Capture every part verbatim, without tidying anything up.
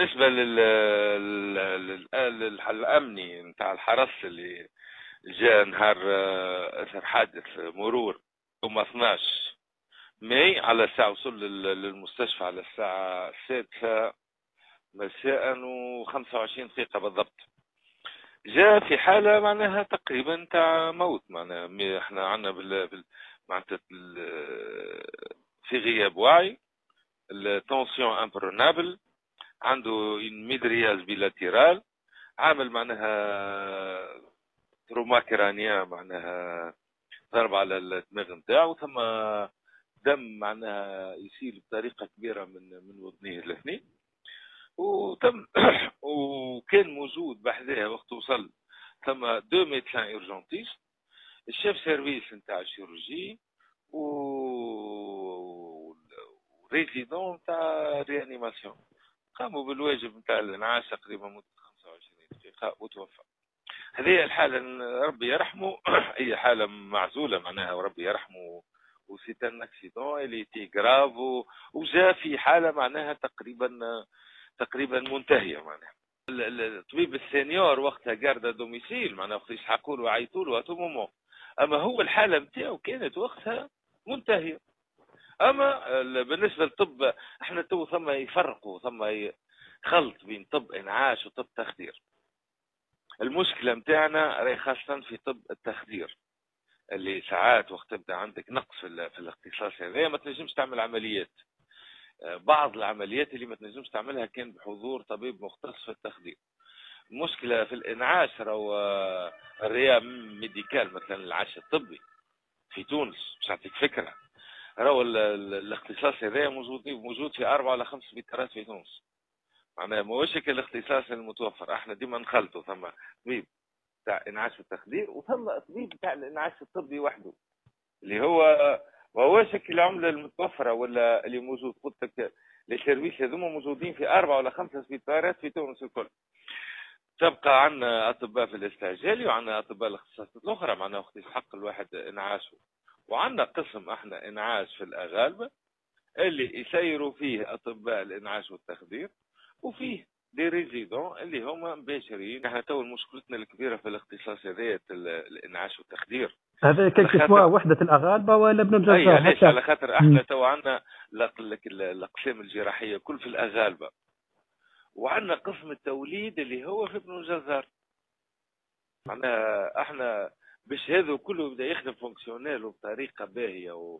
بالنسبة لل لل- لل- للأمني نتاع الحرس اللي جاء نهار آه، أثر حادث مرور يوم اثناش ماي على الساعة، وصل لل- للمستشفى على الساعة السادسة مساء وخمسة وعشرين دقيقة بالضبط. جاء في حالة معناها تقريبا تاع موت، معناها مي- احنا عندنا بال بال- معناتها ال- في غياب وعي، التونسيون امبرونابل، عنده ميدرياز بيلاتيرال، عامل معناها تروما كرانيا، معناها ضرب على الدماغ نتاعو، ثم دم معناها يسيل بطريقة كبيرة من من وذنيه الاثنين، وتم وكان موجود بحذاها وقت وصل ثم دو ميدسان اورجونتيست، الشيف سيرفيس نتاع الشيروجي و ريزيدون نتاع ريانيماسيون، قاموا بالواجب نتاع الانعاش تقريبا مدة خمسة وعشرين دقيقة وتوفى. هذه الحالة ربي يرحمه هي حالة معزولة معناها، وربي يرحمه، وسيت ان اكسيدون اللي تي جراف، وجاء في حالة معناها تقريبا تقريبا منتهية معناها. الطبيب السينيور وقتها قارده دوميسيل، معناها وقت يسحقوا له ويعيطوا له اتو مومون، اما هو الحالة نتاعو كانت وقتها منتهية. اما بالنسبة للطب احنا تو ثم يفرقوا، ثم خلط بين طب انعاش وطب تخدير. المشكلة متاعنا راهي خاصة في طب التخدير، اللي ساعات وقت تبدا عندك نقص في, في الاختصاص هذا ما تنجمش تعمل عمليات. بعض العمليات اللي ما تنجمش تعملها كان بحضور طبيب مختص في التخدير. المشكلة في الانعاش راهو الريا ميديكال مثلا الانعاش الطبي في تونس، مش نعطيك فكرة، راهو الاختصاص هذا موجود موجود في أربعة ولا خمس سبيطارات في تونس. معناها ماهوش الاختصاص المتوفر، احنا ديما نخلطوا، ثم طبيب تاع انعاش التخدير وثم طبيب تاع الانعاش الطبي وحده، اللي هو ماهوش العمله المتوفره ولا اللي موجود. قلت لك لي سيرفيس هذوما موجودين في اربعه ولا خمسه سبيطارات في تونس الكل. تبقى عندنا اطباء في الاستعجالي، وعندنا اطباء الاختصاصات الاخرى معناها وقت يحق الواحد انعاشه، وعندنا قسم احنا انعاش في الاغالبه اللي يسيروا فيه اطباء الانعاش والتخدير، وفيه دي ريزيدون اللي هما مباشرين. احنا تو مشكلتنا الكبيره في الاختصاص هذايا الانعاش والتخدير. هذا كيف سواء وحده الاغالبه ولا ابن الجزار؟ اي علاش؟ على خاطر احنا تو عندنا الاقسام الجراحيه كل في الاغالبه، وعندنا قسم التوليد اللي هو في ابن الجزار. معناها احنا باش هذا كله يبدا يخدم فونكسيونيل بطريقه باهيه و...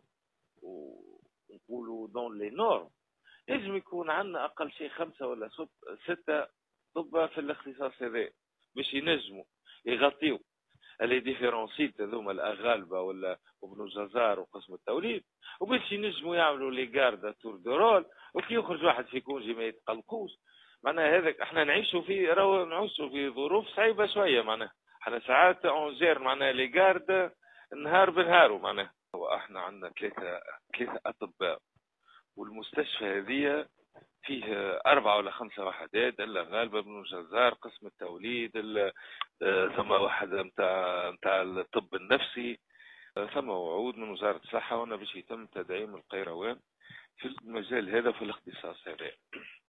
ونقولوا دون لي نورم، لازم يكون عندنا اقل شيء خمسه ولا سته طب في الاختصاص هذا باش ينجموا يغطيوا اللي ديفيرونسيت هذوما الاغالبه ولا ابن الجزار وقسم التوليد، وباش ينجموا يعملوا لي غاردا تور دو رول، وكي يخرج واحد في كونجي ما يتقلقوش. معناها هذاك احنا نعيشوا في راهو نعيشوا في ظروف صعيبه شويه، معناها احنا ساعات اونجير معناها لي غاردا نهار بنهار. معناها احنا عندنا ثلاثه ثلاثه اطباء، والمستشفى هذه فيه أربعة ولا خمسة وحدات، إلا غالبا بن الجزار قسم التوليد، ثم واحدة متاع متاع الطب النفسي، ثم وعود من وزارة الصحة، وأنا باش يتم تدعيم القيروان في المجال هذا في الاختصاص هذا.